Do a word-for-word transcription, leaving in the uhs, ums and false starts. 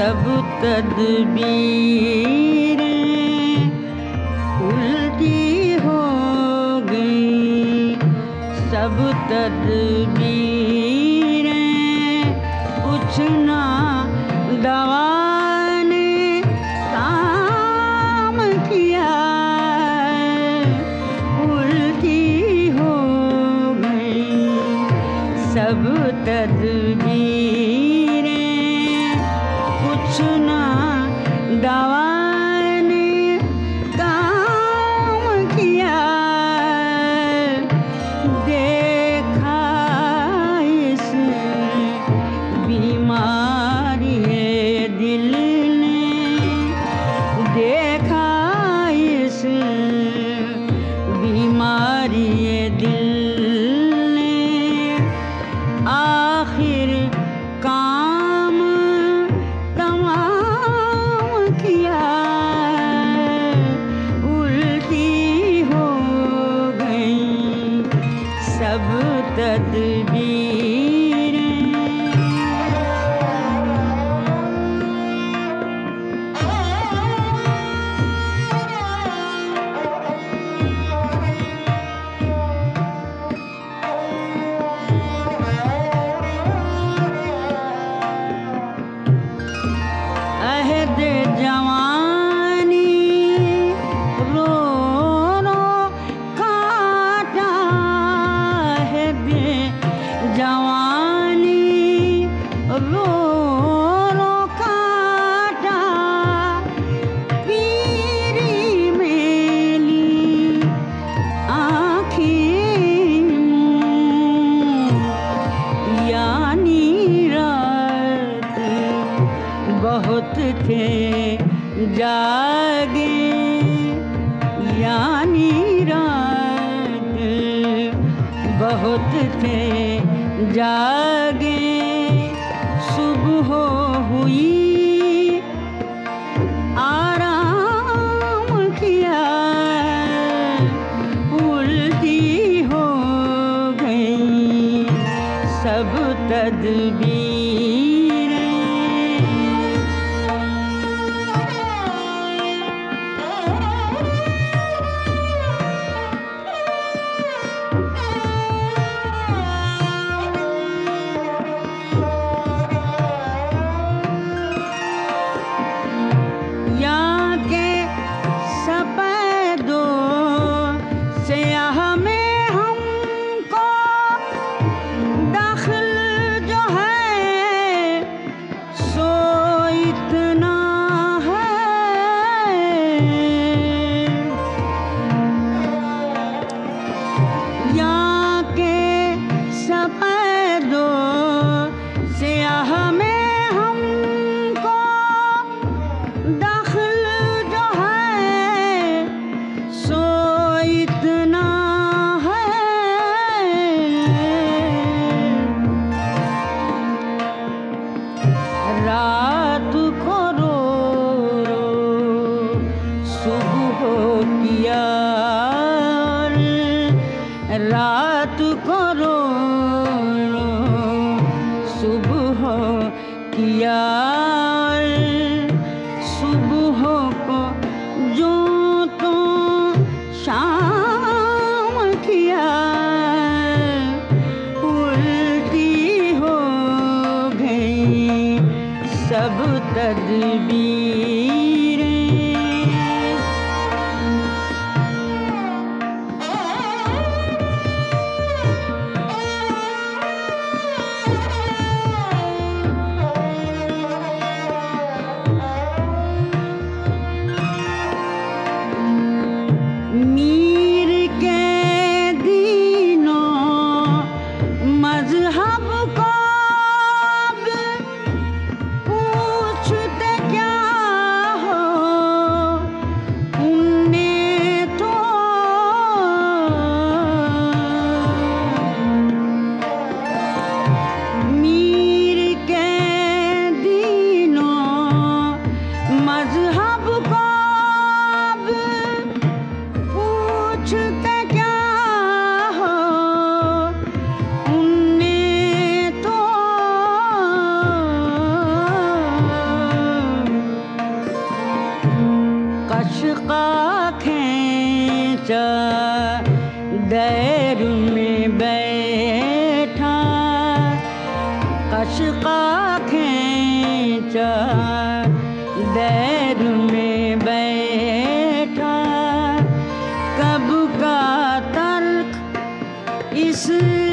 सब तदबीरें उल्टी हो गई, सब तदबीरें कुछ ना दवा ने काम किया, उल्टी हो गई सब तदबीरें, कुछ ना दवा ने काम किया। देखा इस बीमारी है दिल ने, देखा इस बीमारी है दिल ने, आखिर काम तमाम किया, उल्टी हो गई सब तदबीरें। अहद जवानी रो रो काटा, अहद जवानी रो रो काटा, पीरी मेली आँखें मूं, यानी रात बहुत थे जागे, यानी रात बहुत थे जागे, सुबह हुई आराम किया, उल्टी हो गई सब तदबीरें। यहाँ के सफेदों स्याह में हमको दखल जो है सो इतना है, यहाँ के सफेदों स्याह में हमको दखल जो है सो इतना है। रात को रो रो सुबह किया, रात को रो रो सुबह किया, सुबह को जो तो शाम किया, उल्टी हो गई सब तदबीरें। मीर के दीनों मजहब को अब पूछते क्या दैर में बैठा, कशका खींचा दैर में बैठा, कब का तर्क इस